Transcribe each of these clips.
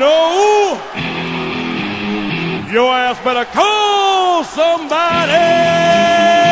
know, your ass better call somebody.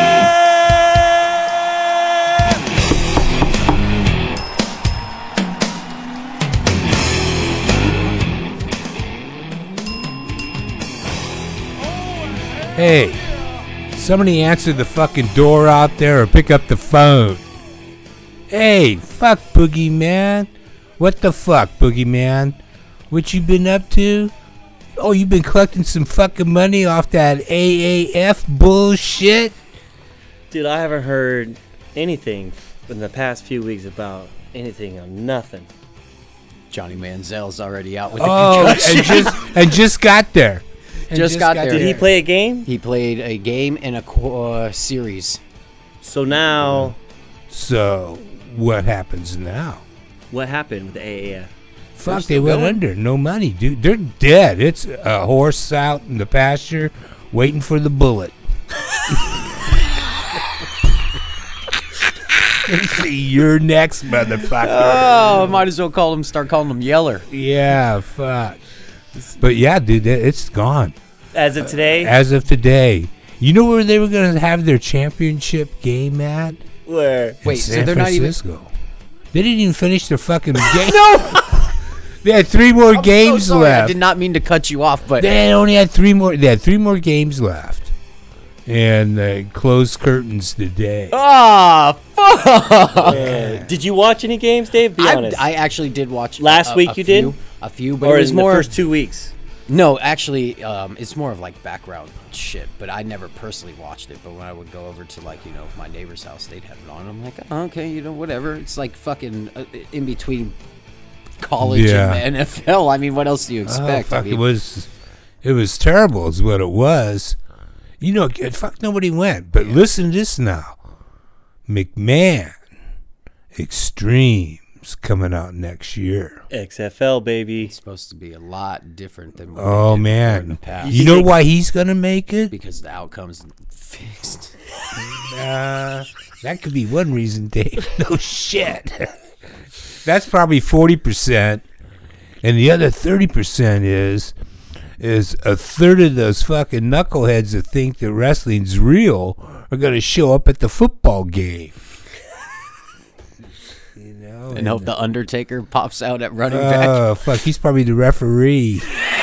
Hey, somebody answer the fucking door out there or pick up the phone. Hey, fuck Boogeyman. What the fuck, Boogeyman? What you been up to? Oh, you been collecting some fucking money off that AAF bullshit? Dude, I haven't heard anything in the past few weeks about anything or nothing. Johnny Manziel's already out with the concussion. and just got there. Just got there. Did he play a game? He played a game and a series. So now... So, what happens now? What happened with the AAF? Fuck, they went under. No money, dude. They're dead. It's a horse out in the pasture waiting for the bullet. You're next, motherfucker. Oh, might as well start calling him Yeller. Yeah, fuck. But yeah, dude, it's gone. As of today? As of today. You know where they were going to have their championship game at? Where? Wait, so they're Francisco. not even... They didn't even finish their fucking game. No! They had 3 more games so sorry. left. I did not mean to cut you off, but... They only had 3 more. They had 3 more games left. And they closed curtains today. Ah, fuck! Did you watch any games, Dave? Be honest. I actually did watch... Last week you did? A few, but or it was in more... the first 2 weeks? No, actually, it's more of like background shit, but I never personally watched it. But when I would go over to my neighbor's house, they'd have it on. I'm like, oh, okay, whatever. It's like fucking in between college and NFL. I mean, what else do you expect? Fuck, it was terrible is what it was. Fuck, nobody went. But listen to this now. McMahon Extreme's coming out next year. XFL, baby. It's supposed to be a lot different than what oh, we did man. in the past. You know why he's going to make it? Because the outcome's fixed. That could be one reason, Dave. No shit. That's probably 40%. And the other 30% is a third of those fucking knuckleheads that think that wrestling's real are going to show up at the football game. And hope the Undertaker pops out at running back. Oh, fuck. He's probably the referee.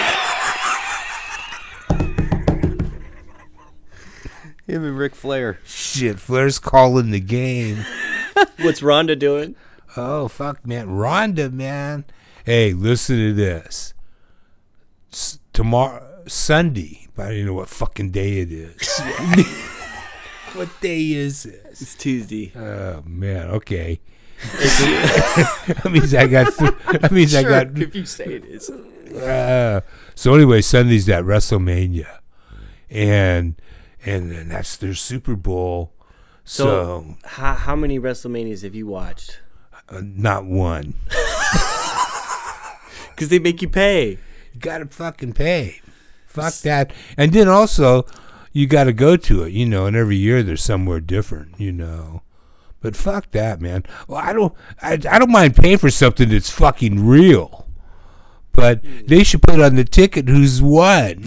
Him and Ric Flair. Shit, Flair's calling the game. What's Ronda doing? Oh, fuck, man. Ronda, man. Hey, listen to this. Tomorrow, Sunday, but I don't even know what fucking day it is. What day is this? It's Tuesday. Oh, man. Okay. That means I got. If you say it is. So anyway, Sunday's that WrestleMania, and then that's their Super Bowl. So how many WrestleManias have you watched? Not one. Because they make you pay. You gotta fucking pay. Fuck that. And then also, you gotta go to it. And every year there's somewhere different. But fuck that, man. Well, I don't mind paying for something that's fucking real. But they should put on the ticket who's won.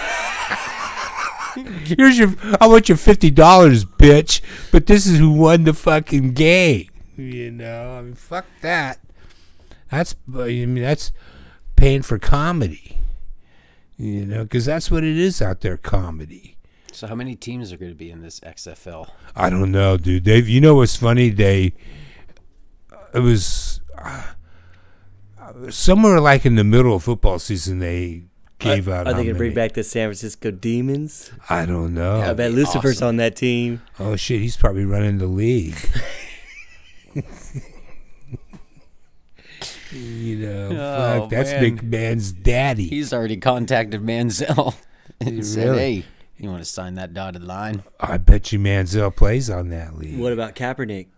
I want your $50, bitch. But this is who won the fucking game. I mean, fuck that. That's paying for comedy. Because that's what it is out there, comedy. So how many teams are going to be in this XFL? I don't know, dude. Dave, what's funny? It was somewhere like in the middle of football season, they gave out. Are they going to bring back the San Francisco Demons? I don't know. I bet Lucifer's on that team. Oh, shit. He's probably running the league. Fuck, that's Big Man's daddy. He's already contacted Manziel and said, Really? hey, you want to sign that dotted line? I bet you Manziel plays on that league. What about Kaepernick?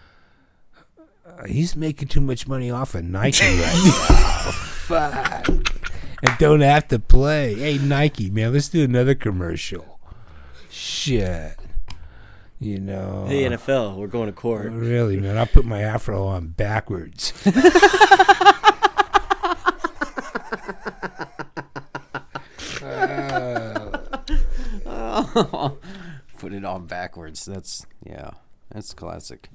He's making too much money off of Nike right now. Fuck. And don't have to play. Hey, Nike, man, let's do another commercial. Shit. Hey, NFL, we're going to court. Really, man, I put my afro on backwards. on backwards. That's classic.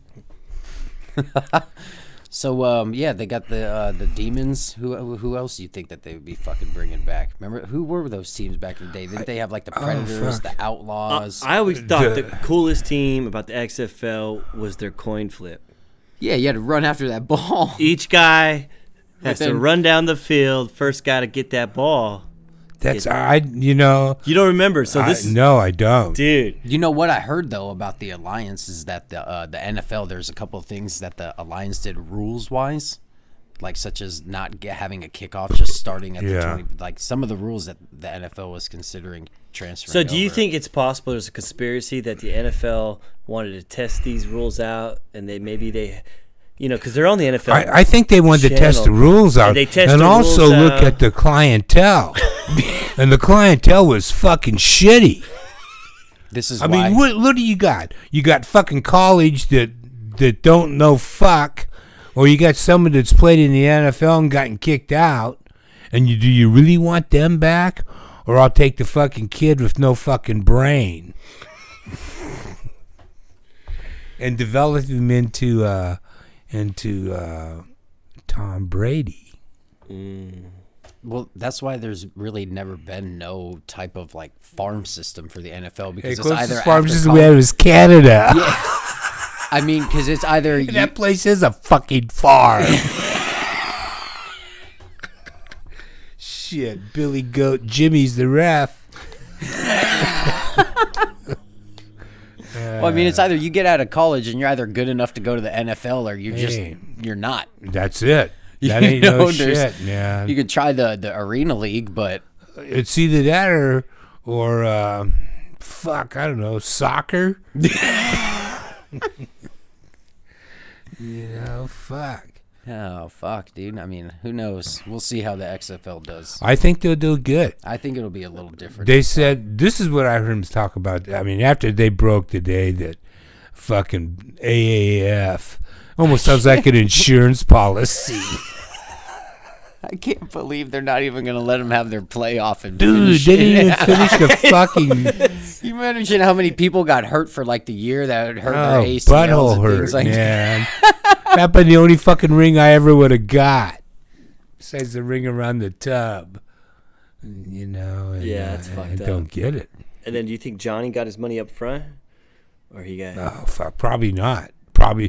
So yeah, they got the Demons. Who else do you think that they would be fucking bringing back? Remember who were those teams back in the day? Didn't they have like the Predators, the Outlaws? I always thought the coolest team about the XFL was their coin flip. Yeah, you had to run after that ball. Each guy has to run down the field. First guy to get that ball. That's You don't remember, so this no, I don't. dude. You know what I heard though about the Alliance is that the NFL, there's a couple of things that the Alliance did rules wise, like such as not having a kickoff, just starting at the 20. Like some of the rules that the NFL was considering transferring. So do you over. think it's possible there's a conspiracy that the NFL wanted to test these rules out, and they because they're on the NFL. I think they wanted to test the channel. rules out And they test and the also rules look out. at the clientele. And the clientele was fucking shitty. This is I why. mean, what do you got? You got fucking college that don't know fuck, or you got someone that's played in the NFL and gotten kicked out, and do you really want them back? Or I'll take the fucking kid with no fucking brain and develop him into Tom Brady. Well, that's why there's really never been no type of like farm system for the NFL because The it's either closest farm after system we had was Canada. Yeah. I mean, because it's either you, That place is a fucking farm. Shit, Billy Goat Jimmy's the ref. well, I mean, it's either you get out of college and you're either good enough to go to the NFL or Hey. you're not. That's it. That You ain't know, no there's- shit, man. You could try the arena league, but It's either that or fuck, I don't know, soccer. Fuck. oh fuck, dude. I mean, who knows? We'll see how the XFL does. I think they'll do good. I think it'll be a little different. They said, this is what I heard them talk about. I mean, after they broke today that fucking AAF almost sounds like an insurance policy. I can't believe they're not even gonna let them have their playoff and Dude, finish they it. didn't even finish the fucking You imagine how many people got hurt for like the year that hurt their ACLs butthole and hurt, things like that. man. That'd been the only fucking ring I ever would have got. Besides the ring around the tub. And, Yeah, it's fucked I up. don't get it. And then do you think Johnny got his money up front, or he got? Oh, fuck. Probably not. Probably.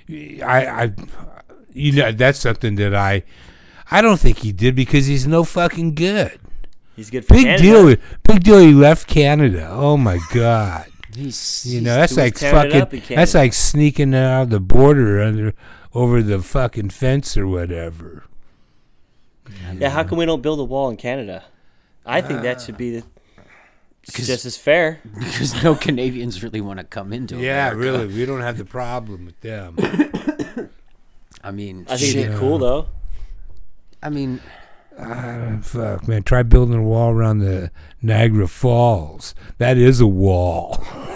That's something that I don't think he did because he's no fucking good. He's good for Canada. Big deal. He left Canada. Oh my God. He's That's doing like tearing it up in fucking. That's Canada. like sneaking out the border over the fucking fence or whatever. Yeah, how come we don't build a wall in Canada? I think that should be just as fair. because no Canadians really want to come into Yeah, America. really. We don't have the problem with them. I mean, I think shit. it'd be cool though. I mean, Fuck, man. Try building a wall around the Niagara Falls. That is a wall.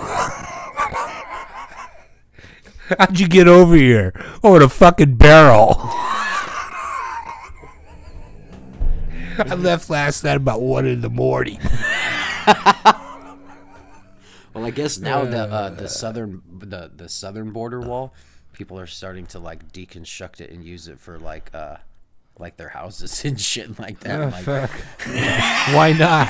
How'd you get over here? Oh, in a fucking barrel. I left last night about 1 a.m. well, I guess now the southern border wall, people are starting to like deconstruct it and use it for like their houses and shit like that. Oh, like, fuck. Why not?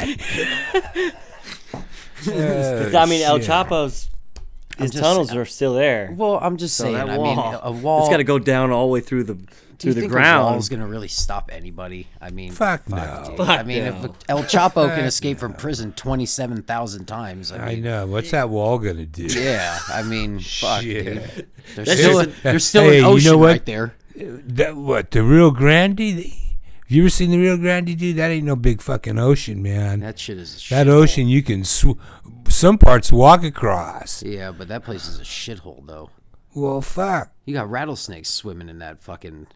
I mean, El shit. Chapo's his just- tunnels are still there. well, I'm just So saying. that I wall, mean, a wall. It's got to go down all the way through the Do you the think ground. a wall is gonna really stop anybody? I mean, Fuck no. dude. Fuck I mean, no. if El Chapo can escape from prison 27,000 times, I I mean, know. What's that wall going to do? yeah. I mean, fuck, Shit. dude. There's That's still, just there's still Hey, an you ocean know what? right there. The Rio Grande? Have you ever seen the Rio Grande, dude? That ain't no big fucking ocean, man. That shit is a That shithole. ocean you can some parts walk across. Yeah, but that place is a shithole, though. Well, fuck. You got rattlesnakes swimming in that fucking.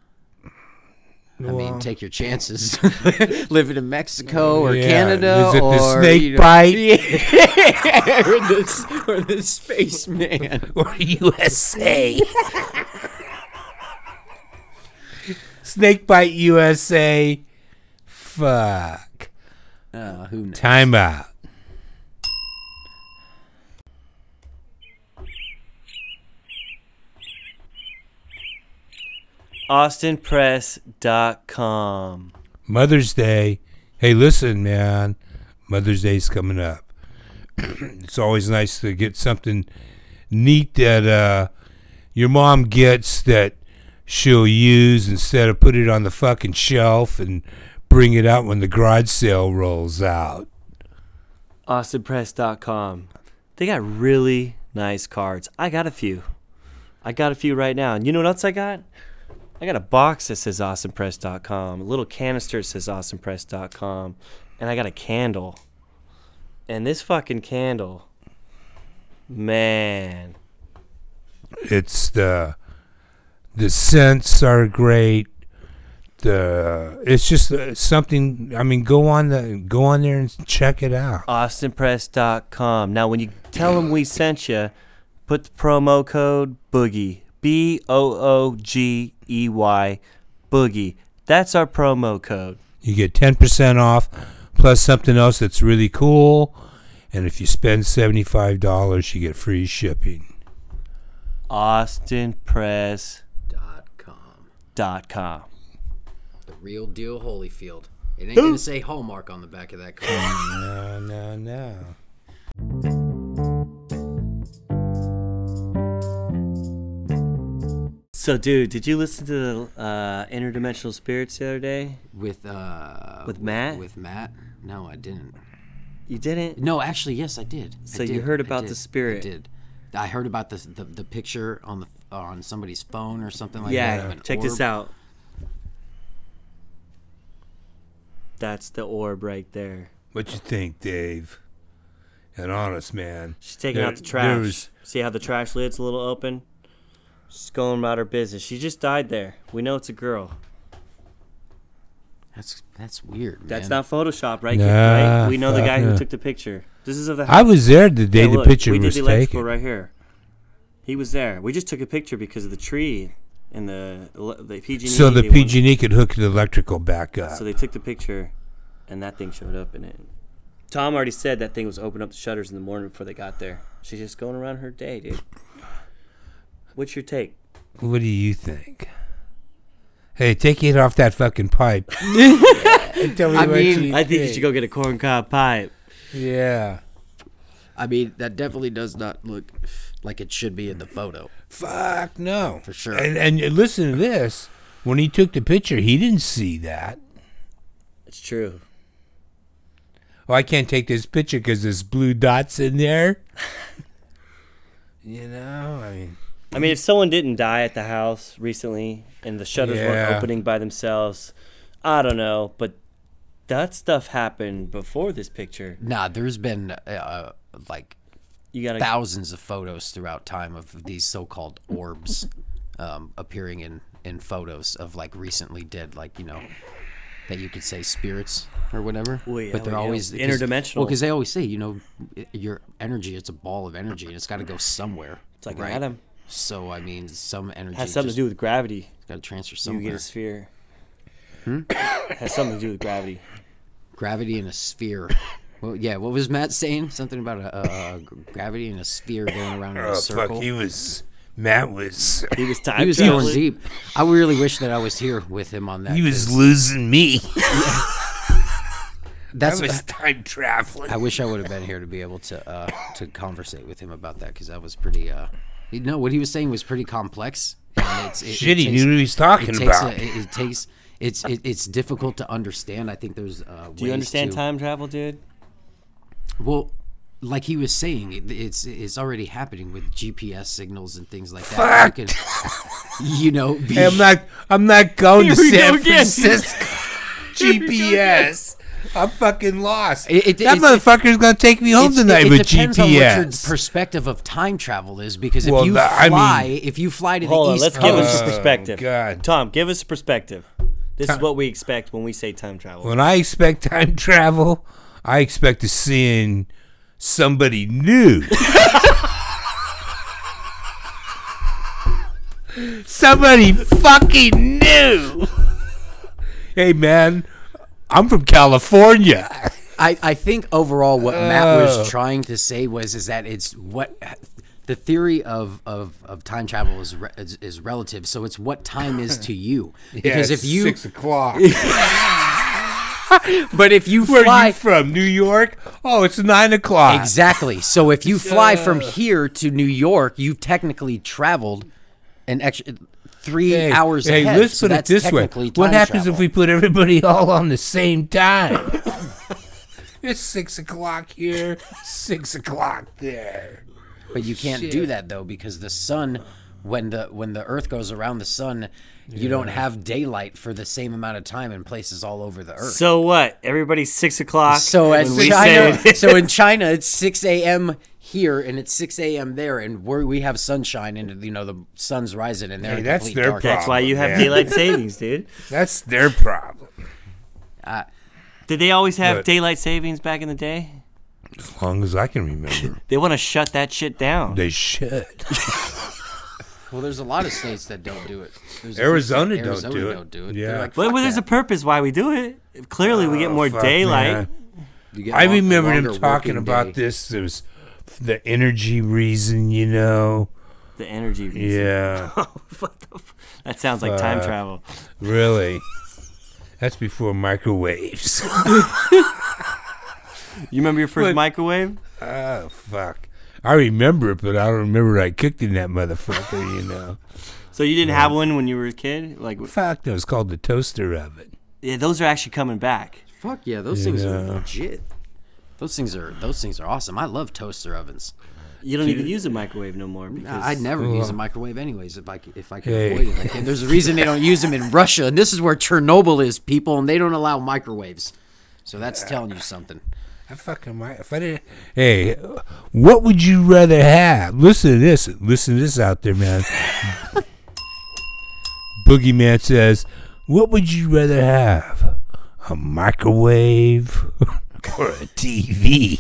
I Well, mean, take your chances. Living in Mexico or yeah. Canada Is it or the snake you know, bite? Yeah, or the spaceman. or USA. Snakebite USA. Fuck. Who knows? Time out. AustinPress.com. Mother's Day. Hey, listen, man. Mother's Day's coming up. It's always nice to get something neat that your mom gets that she'll use instead of put it on the fucking shelf and bring it out when the garage sale rolls out. AustinPress.com. They got really nice cards. I got a few right now. And you know what else I got? I got a box that says AustinPress.com, a little canister that says AustinPress.com, and I got a candle. And this fucking candle, man. It's the scents are great. It's just something. I mean, go on there and check it out. AustinPress.com. Now, when you tell them we sent you, put the promo code Boogie, BOOGEY, Boogie. That's our promo code. You get 10% off, plus something else that's really cool. And if you spend $75, you get free shipping. AustinPress.com. The real deal Holyfield. It ain't going to say Hallmark on the back of that card. No. So, dude, did you listen to the Interdimensional Spirits the other day? With Matt? With Matt? No, I didn't. You didn't? No, actually, yes, I did. So you heard about the spirit? I did. I heard about the picture on somebody's phone or something like that. Yeah, check this out. That's the orb right there. What you think, Dave? An honest man. She's taking out the trash. See how the trash lid's a little open? She's going about her business. She just died there. We know it's a girl. That's weird, man. That's not Photoshop, right? Nah, right? We know the guy who no. took the picture. This is of the house. I was there the day the look, picture we did was the electrical taken. right here. He was there. We just took a picture because of the tree and the PG&E. So the PG&E could hook the electrical back up. So they took the picture, and that thing showed up in it. Tom already said that thing was open up the shutters in the morning before they got there. She's just going around her day, dude. What's your take? What do you think? Hey, take it off that fucking pipe. Tell me I what mean, you I think you should go get a corncob pipe. Yeah. I mean, that definitely does not look like it should be in the photo. Fuck no. For sure. And listen to this. When he took the picture, he didn't see that. It's true. Oh, I can't take this picture because there's blue dots in there. You know, I mean, if someone didn't die at the house recently and the shutters weren't Yeah. opening by themselves, I don't know. But that stuff happened before this picture. Nah, there's been like You gotta. thousands of photos throughout time of these so-called orbs appearing in photos of like recently dead, like, you know, that you could say spirits or whatever. Well, yeah, but they're well, yeah. always Interdimensional. Well, because they always say, you know, your energy, it's a ball of energy and it's got to go somewhere. It's like right? an atom. So I mean, some energy Has something to do with gravity. got to transfer You somewhere. get a sphere. Has something to do with gravity. Gravity in a sphere. Well, yeah. What was Matt saying? Something about a gravity in a sphere going around in a circle. fuck, Matt was He was time He was going traveling. deep. I really wish that I was here with him on that. he was 'cause losing me. That's I was time traveling. I wish I would have been here to be able to conversate with him about that, because that was pretty. You know, what he was saying was pretty complex. And Shit, he knew what he was talking about. It's difficult to understand. I think there's. Do you understand time travel, dude? Well, like he was saying, it's already happening with GPS signals and things like that. Fuck. You can, you know, be, Hey, I'm not going to we go San again. Francisco. GPS. I'm fucking lost. that it's- motherfucker's gonna take me home tonight it with depends on what your GPS. perspective of time travel is, because if Well, you I mean- if you fly to Hold the on, East let's give us Coast, a perspective. God. Tom, give us a perspective. This is what we expect when we say time travel. When I expect time travel, I expect to seeing somebody new. Somebody fucking new. Hey man, I'm from California. I think overall what Matt Oh. was trying to say is that it's what the theory of time travel is relative. So it's what time is to you. Because if you 6 o'clock. but if you Where fly are you from? New York? Oh, it's 9 o'clock. exactly. So if you fly from here to New York, you've technically traveled an extra 3 hours Hey, ahead. let's So put it that's this way. technically What time happens travel. if we put everybody all on the same time? It's 6 o'clock here, 6 o'clock there. But you can't do that though, because the sun, when the Earth goes around the sun, you don't have daylight for the same amount of time in places all over the Earth. So what? Everybody's 6 o'clock. So when at we China, say- so in China, it's 6 a.m. here and it's 6 a.m. there, and we have sunshine and the sun's rising and they're Hey, in that's complete their darkness. That's why you have man. daylight savings, dude. That's their problem. Did they always have But- daylight savings back in the day? As long as I can remember. They want to shut that shit down. They should. Well, there's a lot of states that don't do it. There's a few Arizona states- don't do it. They're Yeah. like, Well, "Fuck there's a that." purpose why we do it. Clearly, we get more Fuck, daylight. man. You get I a remember longer them talking working about day. this. There's the energy reason, you know. The energy reason. Yeah, What the that sounds like time Fuck. travel. really. That's before microwaves. You remember your first What? microwave? Oh, fuck. I remember it, but I don't remember I cooked in that motherfucker, you know. So you didn't have one when you were a kid? Like, Fuck, that was called the toaster oven. yeah, those are actually coming back. Fuck yeah, those things are Yeah. legit. Those things are awesome. I love toaster ovens. You don't even use a microwave no more because I'd never use a microwave anyways if I can Hey. avoid it. I can. There's a reason they don't use them in Russia, and this is where Chernobyl is, people, and they don't allow microwaves. So that's telling you something. I fucking might. If I didn't. Hey, what would you rather have? Listen to this. Listen to this out there, man. Boogeyman says, what would you rather have? A microwave or a TV?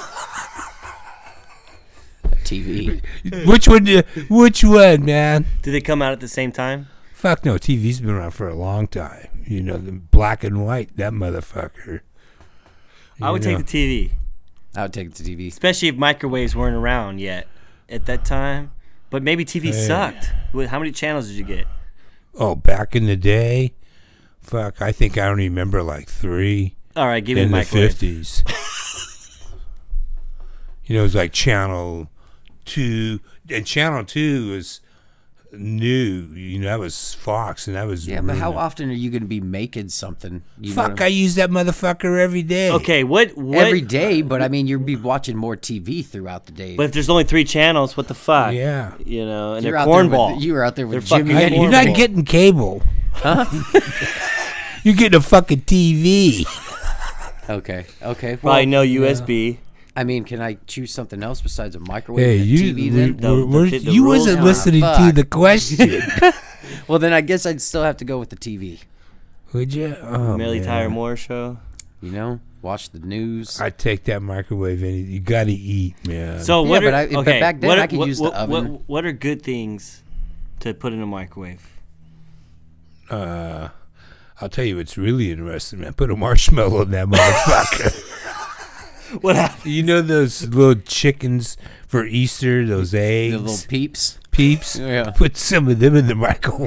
TV. Which one, man? did they come out at the same time? Fuck no, TV's been around for a long time. You know, the black and white, that motherfucker. I would You take know. the TV, I would take the TV. especially if microwaves weren't around yet at that time. But maybe TV Hey. sucked. How many channels did you get? Oh, back in the day? Fuck, I think I don't remember like 3 All right, give me a in the microwave. 50s. You know, it was like Channel 2. And Channel 2 was new. You know, that was Fox, and that was... Yeah, but how really- often are you going to be making something? You know Fuck, what I use that motherfucker every day. Okay, what? every day, but I mean, you'll be watching more TV throughout the day. But if there's only 3 channels, what the fuck? Yeah. You know, and You're they're out there cornball. with, you were out there with They're Jimmy. fucking and You're not cornball. getting cable. Huh? You're getting a fucking TV. Okay. Probably Well, no USB. I mean, can I choose something else besides a microwave Hey, and a you, TV then? you rules wasn't are- listening to Fuck. the question. Well, then I guess I'd still have to go with the TV. Would you? Oh, Millie man. Tyler Moore show. You know, watch the news. I'd take that microwave. You got to eat, man. So Yeah, what? but Are, I- but okay, back then what I are- could what- use the what- oven. What are good things to put in a microwave? I'll tell you what's really interesting, man. Put a marshmallow in that motherfucker. What happened? You know those little chickens for Easter, those eggs? The little peeps. peeps? Yeah. Put some of them in the microwave.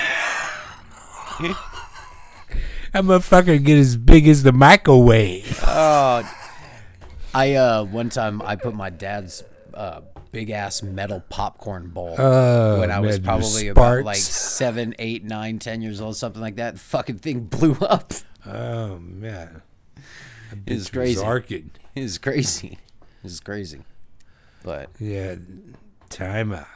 That motherfucker get as big as the microwave. Oh, I one time I put my dad's big ass metal popcorn bowl when I was man, probably sparks. about like 7, 8, 9, 10 years old, something like that. The fucking thing blew up. Oh, man. It's crazy. Arcing. It's crazy. It's crazy. But Yeah, time out.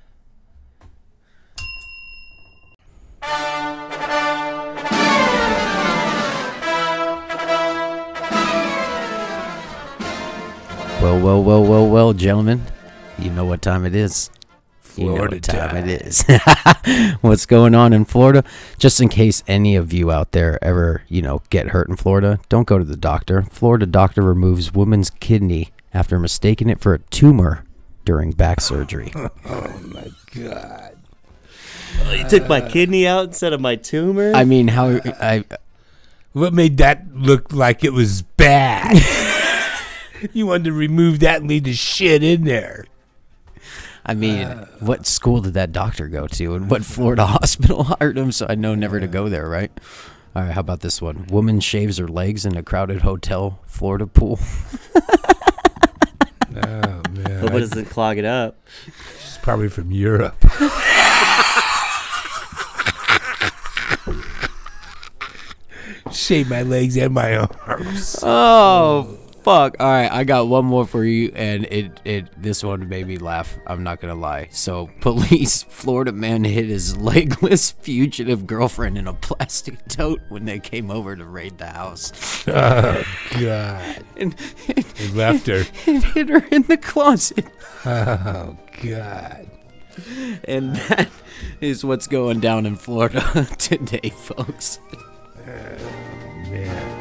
well, gentlemen, you know what time it is. You know Florida what time time. it is. What's going on in Florida? Just in case any of you out there ever, get hurt in Florida, don't go to the doctor. Florida doctor removes woman's kidney after mistaking it for a tumor during back surgery. God. You took my kidney out instead of my tumor. I mean, What made that look like it was bad? You wanted to remove that and leave the shit in there. I mean, what school did that doctor go to, and what Florida hospital hired him? So I know never to go there, right? All right, how about this one? Woman shaves her legs in a crowded hotel Florida pool. Oh man, Hope it doesn't clog it up. she's probably from Europe. Shave my legs and my arms. Oh fuck! All right, I got one more for you, and this one made me laugh. I'm not gonna lie. So, police: Florida man hit his legless fugitive girlfriend in a plastic tote when they came over to raid the house, Oh God! and He left her. hit her in the closet. Oh God! And that is what's going down in Florida today, folks. Man.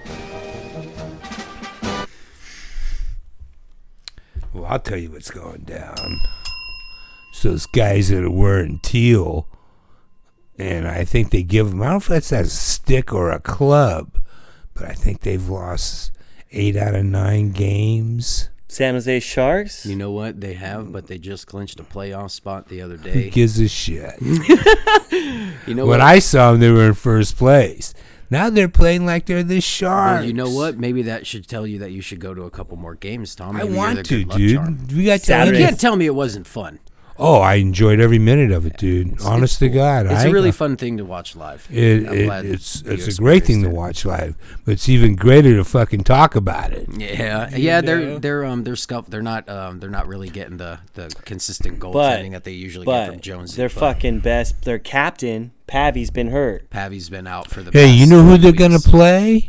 Well, I'll tell you what's going down. It's those guys that are wearing teal, and I think they give them, I don't know if that's a stick or a club, but I think they've lost 8 out of 9 games. San Jose Sharks? You know what they have, but they just clinched a playoff spot the other Who day. gives a shit? You know When what? I saw them, they were in first place. Now they're playing like they're the Sharks. Well, you know what? Maybe that should tell you that you should go to a couple more games, Tom. I Maybe you're want the to, good luck charm. dude. We got You Saturday. can't tell me it wasn't fun. Oh, I enjoyed every minute of it, dude. Honest to God, It's I a really fun thing to watch live. I'm glad it's you a great thing to experienced it. watch live, but it's even greater to fucking talk about it. Yeah. They're not really getting the consistent goaltending that they usually get from But Jonesy. their but fucking best, their captain, Pavy's been hurt. Pavy's been out for the. Hey, past you know who 3 they're gonna weeks. play?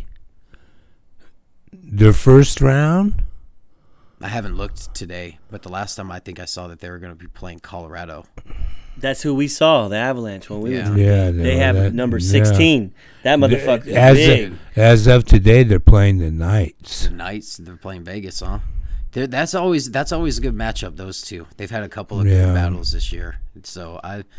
Their first round. I haven't looked today, but the last time I think I saw that they were going to be playing Colorado. That's who we saw, the Avalanche, when we Yeah. were. Yeah, They no, have that- number yeah. 16. That motherfucker is As big. as of today, they're playing the Knights. The Knights, they're playing Vegas, huh? That's always a good matchup. Those two, they've had a couple of Yeah. good battles this year. So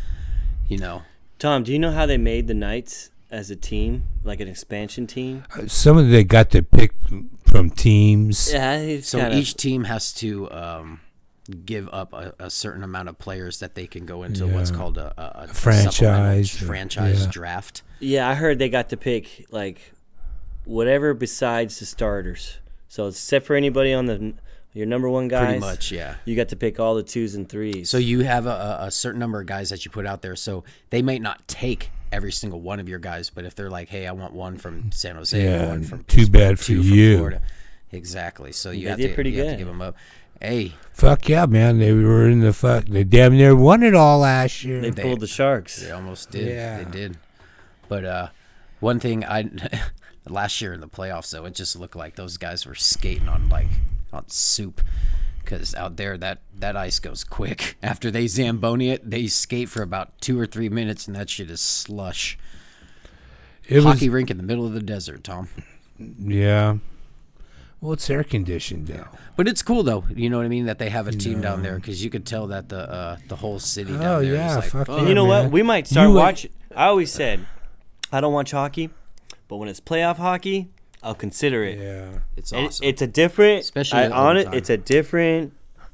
Tom, do you know how they made the Knights as a team, like an expansion team? Some of they got to pick from teams. Yeah, it's so kinda, each team has to give up a certain amount of players that they can go into what's called a Franchise, supplemental franchise yeah. draft. Yeah, I heard they got to pick like whatever besides the starters. So except for anybody on your number one guys, Pretty much, yeah. you got to pick all the 2s and 3s. So you have a certain number of guys that you put out there. So they might not take every single one of your guys, but if they're like, hey, I want one from San Jose, Yeah, one from too Pittsburgh, bad for 2 from you. Florida. Exactly. So you They have did to pretty you have to good. give them up. Hey, Fuck yeah, man! They were in the fuck. They damn near won it all last year. they pulled the Sharks. they almost did. Yeah. They did. But one thing last year in the playoffs though, it just looked like those guys were skating on soup. Because out there, that ice goes quick. After they Zamboni it, they skate for about 2 or 3 minutes, and that shit is slush. It was, Hockey rink in the middle of the desert, Tom. yeah. Well, it's air conditioned now. But it's cool though. You know what I mean? That they have a team down there because you could tell that the whole city down Oh, there yeah, is like, fuck fuck. And you know man. what? We might start You- watching. I always said, I don't watch hockey, but when it's playoff hockey, I'll consider it. Yeah. It's And awesome. It's a different. Especially I, at on it. overtime. It's a different.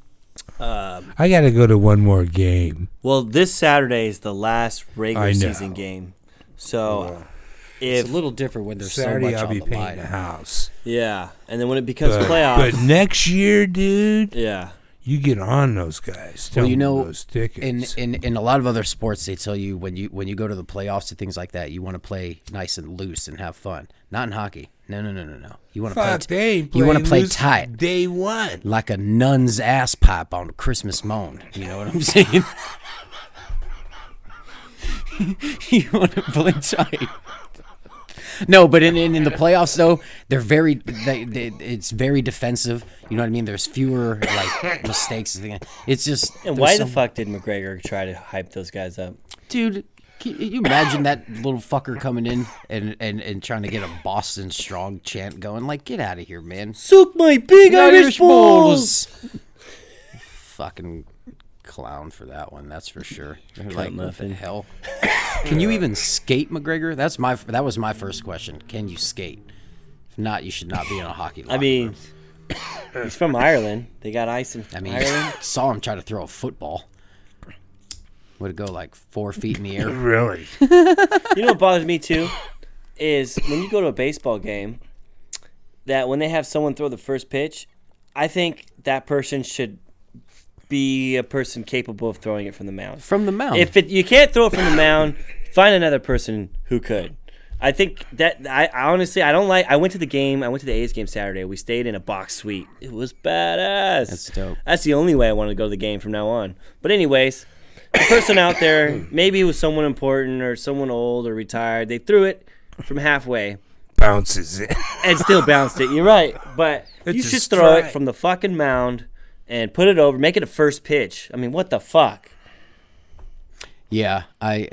I got to go to one more game. Well, this Saturday is the last regular I know. season game, so It's if a little different when there's Saturday, so much I'll on be the painting line. the house. yeah, and then when it becomes But playoffs, next year, dude, yeah, you get on those guys. Tell Well, you them know, those tickets. in a lot of other sports, they tell you when you go to the playoffs and things like that, you want to play nice and loose and have fun. Not in hockey. No. You want to Fuck, play. they ain't You want to playing play loose tight, Day one. like a nun's ass pipe on a Christmas morn. You know what I'm saying? You want to play tight. No, but in the playoffs though, they're it's very defensive. You know what I mean? There's fewer like mistakes. It's just and there's why the some- fuck did McGregor try to hype those guys up? dude? Can you imagine that little fucker coming in and trying to get a Boston Strong chant going? Like, get out of here, man! Suck my big Irish balls. Fucking clown for that one, that's for sure. Like, what the muffin. hell? Can you even skate, McGregor? That was my first question. Can you skate? If not, you should not be in a hockey. I mean, He's from Ireland. They got ice in I mean, Ireland. saw him try to throw a football. Would it go like 4 feet in the air? Really? You know what bothers me too is when you go to a baseball game, that when they have someone throw the first pitch, I think that person should be a person capable of throwing it from the mound. From the mound. If you can't throw it from the mound, find another person who could. I think that I honestly I don't like. I went to the game. I went to the A's game Saturday. We stayed in a box suite. It was badass. That's dope. That's the only way I want to go to the game from now on. But anyways, the person out there, maybe it was someone important or someone old or retired. They threw it from halfway Bounces it. and still bounced it. You're right, but It's you a should throw it strike. from the fucking mound and put it over. Make it a first pitch. I mean, what the fuck? Yeah,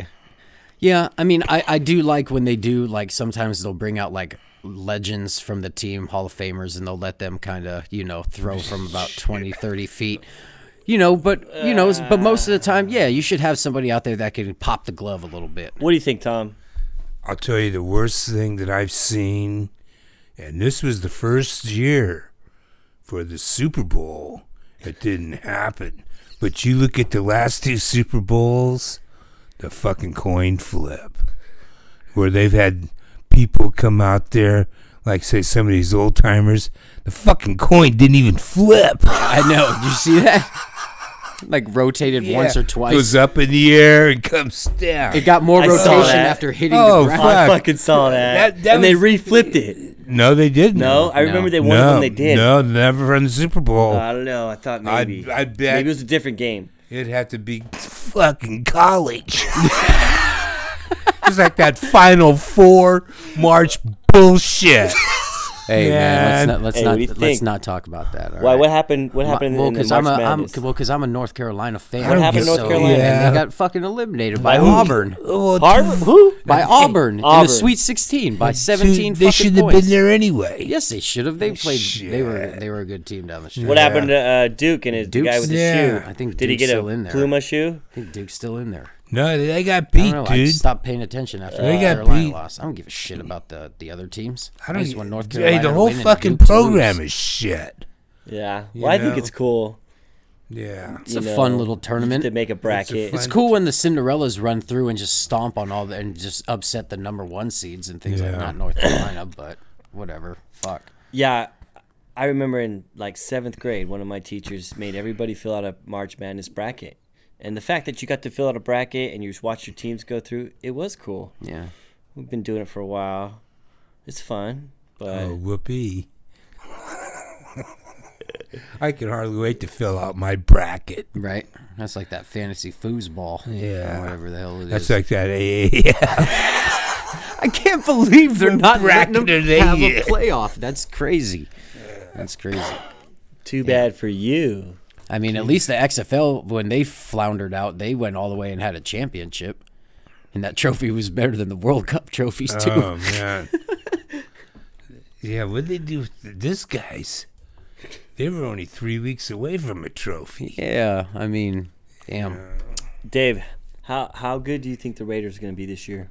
I mean, I do like when they do, like, sometimes they'll bring out, like, legends from the team, Hall of Famers, and they'll let them kind of, you know, throw from about 20, 30 feet. You know, but most of the time, yeah, you should have somebody out there that can pop the glove a little bit. What do you think, Tom? I'll tell you the worst thing that I've seen, and this was the first year for the Super Bowl. It didn't happen. But you look at the last 2 Super Bowls, the fucking coin flip, where they've had people come out there, like, say, some of these old timers, the fucking coin didn't even flip. I know. Did you see that? Like, rotated once or twice. Goes up in the air and comes down. It got more I saw rotation that. after hitting Oh, the ground. fuck. I fucking saw that. That and they was- reflipped it. No, they didn't. No, I remember they won no, when they did. No, never in the Super Bowl. I don't know. I thought maybe. I bet- Maybe it was a different game. It'd have to be fucking college. It's like that Final Four March bullshit. Hey man, Man. let's Hey, not what do you let's think? not talk about that. all Why? right? What happened? What happened in the March Madness? because I'm a North Carolina fan. What happened in North Carolina? And Yeah. they got fucking eliminated by By who? Auburn. Oh, Harvard? Who? By Auburn in the Auburn. Sweet 16 by 17 They fucking should have points. been there anyway. Yes, they should have. They played. They were Shit. they were a good team down the street. What happened to Duke and his the guy with the Yeah. shoe? I think Did he Duke's get still in a there. Pluma shoe? I think Duke's still in there. No, they got I beat, don't know. I dude. stopped paying attention after They North got Carolina beat. lost. I don't give a shit about the other teams. I don't. just want North Carolina. Hey, the to whole win and fucking Duke to program lose. is shit. Yeah. You Well, I think know? it's cool. Yeah. It's a fun little tournament. to make a bracket. fun- It's cool when the Cinderellas run through and just stomp on and just upset the number 1 seeds and things like Yeah. not North Carolina, but whatever. Fuck. Yeah, I remember in like 7th grade, one of my teachers made everybody fill out a March Madness bracket. And the fact that you got to fill out a bracket and you just watch your teams go through, it was cool. Yeah. We've been doing it for a while. It's fun, but Oh, whoopee. I can hardly wait to fill out my bracket. Right. That's like that fantasy foosball. Yeah. Or whatever the hell it is. That's like that AAF. I can't believe they're not letting them bracketed have a idiot. playoff. That's crazy. That's crazy. too bad for you. I mean, at least the XFL, when they floundered out, they went all the way and had a championship. And that trophy was better than the World Cup trophies, too. Oh, man. Yeah, what'd they do with this guys? They were only 3 weeks away from a trophy. Yeah, I mean, damn. Dave, how good do you think the Raiders are going to be this year?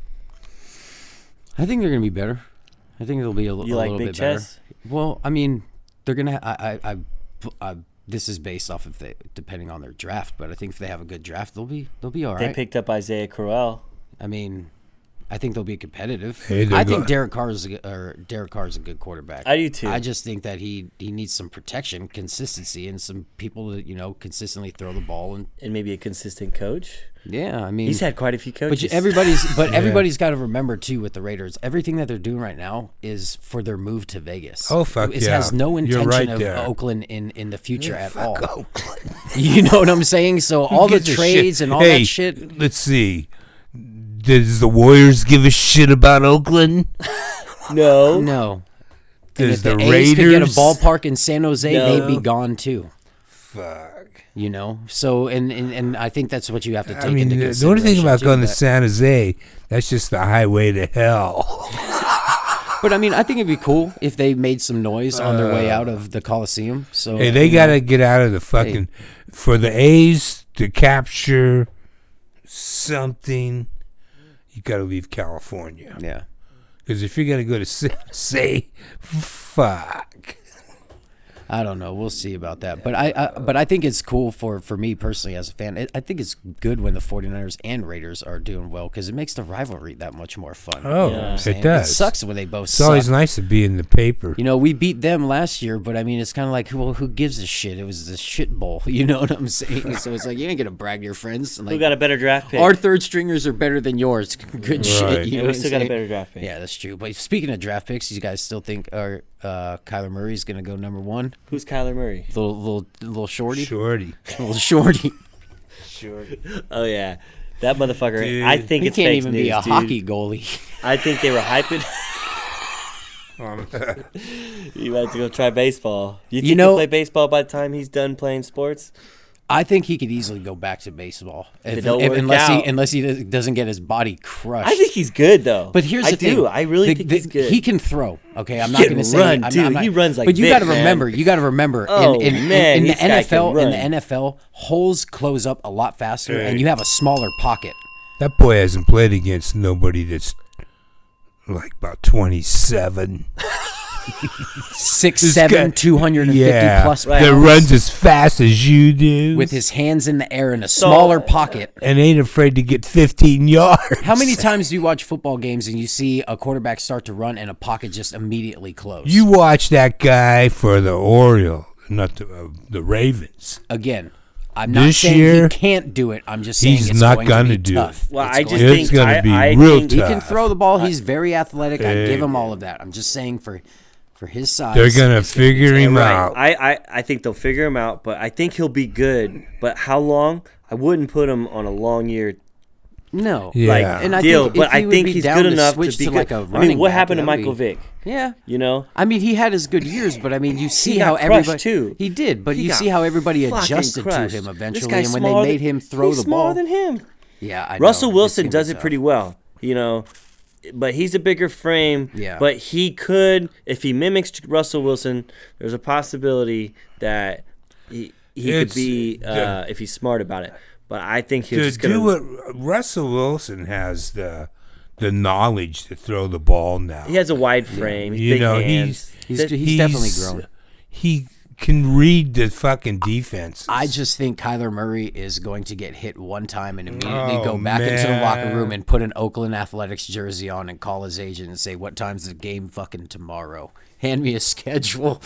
I think they're going to be better. I think they'll be a You little like bit Big better. Chess? Well, I mean, they're going to this is based off of depending on their draft, but I think if they have a good draft, they'll be all They right. picked up Isaiah Crowell. I mean, I think they'll be competitive. Hey, they're I think go- Derek Carr is a good quarterback. I do too. I just think that he needs some protection, consistency, and some people to consistently throw the ball. And And maybe a consistent coach. yeah, I mean, He's had quite a few coaches. but everybody's got to remember too with the Raiders, everything that they're doing right now is for their move to Vegas. Oh, fuck It yeah. has no You're intention right of there. Oakland in the future at all. Oakland. You know what I'm saying? So all the Gives a trades shit? and all Hey, that shit. Let's see. Does the Warriors give a shit about Oakland? no. No. And Does if the the A's could get a Raiders? ballpark in San Jose, No. they'd be gone too. Fuck. You know, so and I think that's what you have to take I mean, into the only thing consideration, about too, going to that- San Jose, that's just the highway to hell. But I mean, I think it'd be cool if they made some noise on their way out of the Coliseum. So Hey, they got to get out of the fucking. For the A's to capture something, you got to leave California. Yeah. Because if you're going to go to San Jose, fuck. I don't know. We'll see about that. But I think it's cool for me personally as a fan. I think it's good when the 49ers and Raiders are doing well because it makes the rivalry that much more fun. Oh, You know what I'm it saying? does. It sucks when they both It's suck. always nice to be in the paper. You know, we beat them last year, but I mean, it's kind of like, well, who gives a shit? It was the shit bowl. You know what I'm saying? So it's like, you ain't going to brag to your friends. And Who like, got a better draft pick? our third stringers are better than yours. Good shit. Right. You Yeah, know we what still I'm got a saying? better draft pick. Yeah, that's true. But speaking of draft picks, you guys still think Kyler Murray's going to go number one? Who's Kyler Murray? Little shorty? Shorty. Little shorty. Sure. Oh yeah, that motherfucker. Dude. I think He it's can't fake even news, be a dude. hockey goalie. I think they were hyping. You might have to go try baseball. You think know- he'll play baseball by the time he's done playing sports? I think he could easily go back to baseball it don't work unless he doesn't get his body crushed. I think he's good though. But here's I the thing. do. I really think he's good. He can throw. Okay, I'm He not can going to say. run, I'm dude. not- He runs like But you Vic, got to man. remember. You got to remember. Oh, man, in the this guy can NFL, in run. the NFL, holes close up a lot faster, and you have a smaller pocket. That boy hasn't played against nobody that's like about 27. 6'7", guy- 250 Yeah, plus Right. that pounds, runs as fast as you do, with his hands in the air in a smaller pocket. and ain't afraid to get 15 yards. How many times do you watch football games and you see a quarterback start to run and a pocket just immediately close? You watch that guy for the Orioles, not the Ravens. Again, I'm not This saying year, he can't do it. I'm just saying he's it's not going gonna to be do tough. it. Well, It's I going just to It's think gonna be I real think He can tough. throw the ball. He's very athletic. I Hey. give him all of that. I'm just saying for his size. They're gonna it's gonna be figure him Right. out. I think they'll figure him out, but I think he'll be good. But how long? I wouldn't put him on a long year No. Yeah. like And I deal. think but if he I would think be he's down good to enough switch to be to good. like a I mean, running what back, happened to that would Michael be- Vick? Yeah. You know, I mean, he had his good years, but I mean, you see He how got crushed, everybody too. He did, but He you got see how everybody fucking adjusted crushed. to him This eventually, guy's and when they smaller made than- him throw he's the smaller ball. than him. Yeah, I Russell know. Wilson It's gonna does be it tough. pretty well, you know, but he's a bigger frame. Yeah. But he could, if he mimics Russell Wilson, there's a possibility that he could It's- be yeah. if he's smart about it. But I think he's To just gonna do what Russell Wilson has the knowledge to throw the ball now. He has a wide frame. He's You big know, hands. He's definitely grown. He can read the fucking defense. I just think Kyler Murray is going to get hit one time and immediately Oh, go back into the locker room man. and put an Oakland Athletics jersey on and call his agent and say, "What time's the game fucking tomorrow? Hand me a schedule."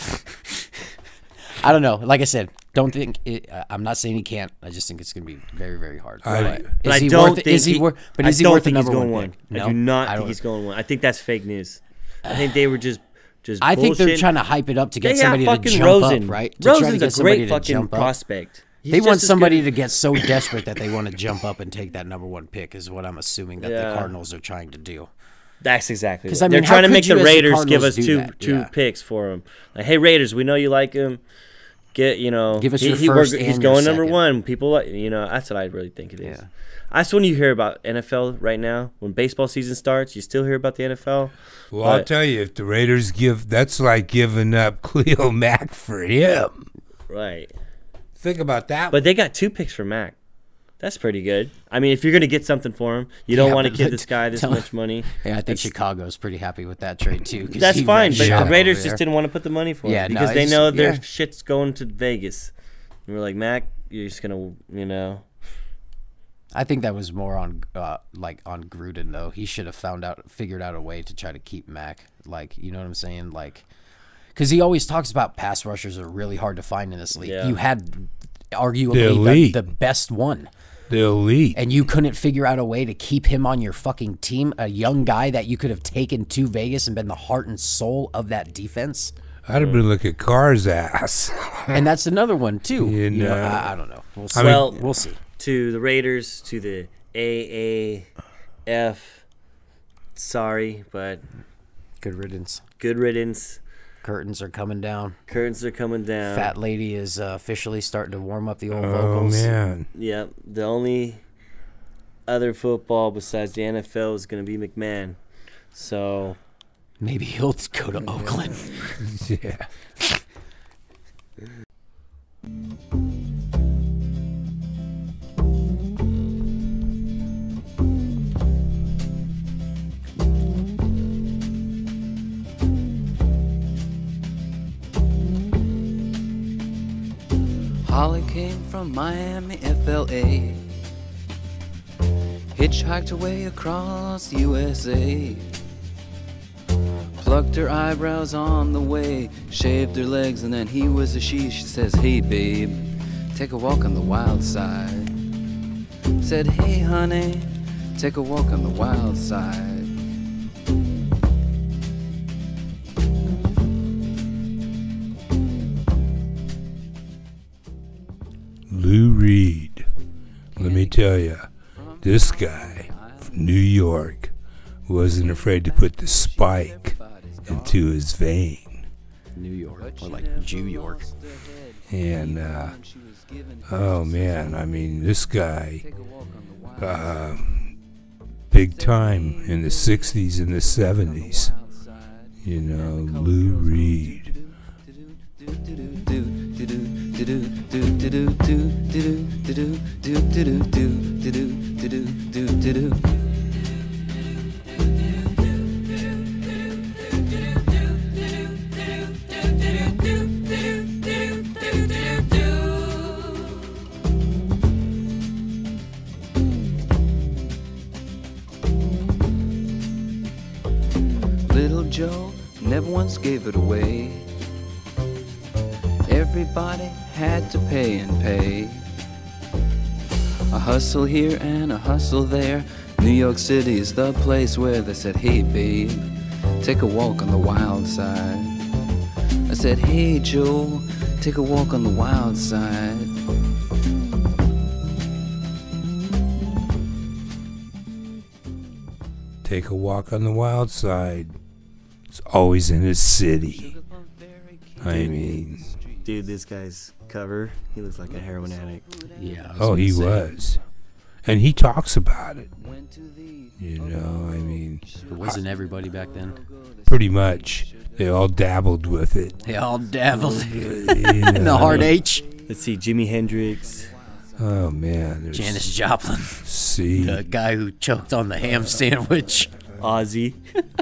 I don't know. Like I said, don't think it, I'm not saying he can't. I just think it's going to be very, very hard. Right. But I he don't worth it? think Is he worth? But I is he don't worth the think he's number going one? one. pick? I do not I think don't- he's going one. I think that's fake news. I think they were just I think they're bullshitting. trying to hype it up to get They got somebody to fucking jump Rosen. up, right? To try to Rosen's get a somebody great to fucking jump up. prospect. He's They want just as somebody good- to get so desperate that they want to jump up and take that number one pick, is what I'm assuming that the Yeah. Cardinals are trying to do. That's exactly. 'Cause, What. I mean, They're how trying to could make you the as the Raiders give Cardinals us do two that? two Yeah. picks for him. Like, hey Raiders, we know you like him. Give us your first he's and your going number second. one. People, that's what I really think it is. Yeah. That's when you hear about NFL right now. When baseball season starts, you still hear about the NFL. Well, I'll But- tell you, if the Raiders that's like giving up Cleo Mack for him. Right. Think about that. But they got 2 picks for Mac. That's pretty good. I mean, if you're going to get something for him, you don't Yeah, want to but give this guy this tell- much money. Yeah, I think Chicago's pretty happy with that trade too. 'cause That's he fine, ran but shot the over Raiders there. just didn't want to put the money for him Yeah, no, because they it's- know their yeah. shit's going to Vegas. And we're like, Mac, you're just going to, I think that was more on on Gruden though. He should have figured out a way to try to keep Mac. Like, you know what I'm saying? Like, because he always talks about pass rushers are really hard to find in this league. Yeah. You had The arguably elite. the best one. the elite. And you couldn't figure out a way to keep him on your fucking team, a young guy that you could have taken to Vegas and been the heart and soul of that defense. I'd have been look at Carr's ass. And that's another one too. You know. I don't know. We'll see. Well, we'll see. to the Raiders, to the AAF, sorry, but Good riddance. good riddance. Curtains are coming down. Curtains are coming down. Fat lady is officially starting to warm up the old Oh vocals. man. Yep. The only other football besides the NFL is going to be McMahon. So Maybe he'll go to Oakland. Yeah. Holly came from Miami, FLA. Hitchhiked away across USA. Plucked her eyebrows on the way. Shaved her legs and then he was a she. She says, hey babe, take a walk on the wild side. Said, hey honey, take a walk on the wild side. Lou Reed. Let me tell you, this guy from New York wasn't afraid to put the spike into his vein. New York, or like Jew York. And, oh man, I mean, this guy, big time in the 60s and the 70s. You know, Lou Reed. Little Joe never once gave it away. Everybody had to pay and pay. A hustle here and a hustle there. New York City is the place where they said, hey babe, take a walk on the wild side. I said, hey Joe, take a walk on the wild side. Take a walk on the wild side. It's always in his city. I mean, Dude, this guy's cover, he looks like a heroin addict. Yeah. oh, he was. And he talks about it. You know, I mean, It wasn't everybody back then. pretty much. They all dabbled with it. They all dabbled You in the hard H. Let's see, Jimi Hendrix. Oh, man. There's Janis Joplin, C. the guy who choked on the ham sandwich. Ozzy.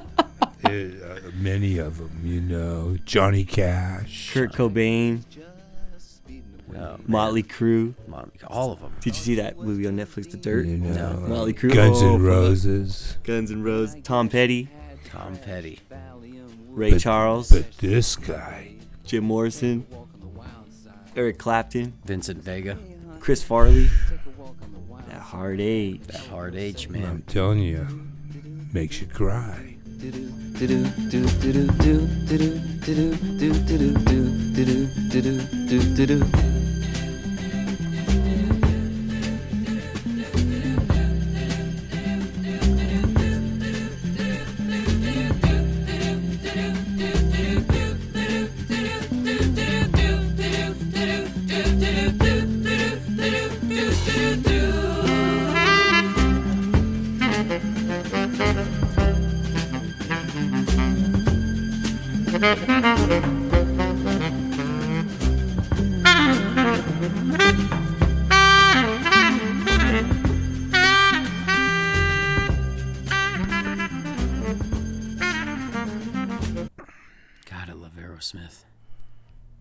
Many of them, you know. Johnny Cash. Kurt Cobain. Motley Crue. All of them. Did you see that movie on Netflix, The Dirt? You know, Motley Crue. Guns Oh, N' fuck. Roses. Guns N' Roses. Tom Petty. Tom Petty. Ray Charles. But this guy, Jim Morrison. Eric Clapton. Vincent Vega. Chris Farley. That hard H. That hard H, I'm man. telling you, makes you cry. Thank you.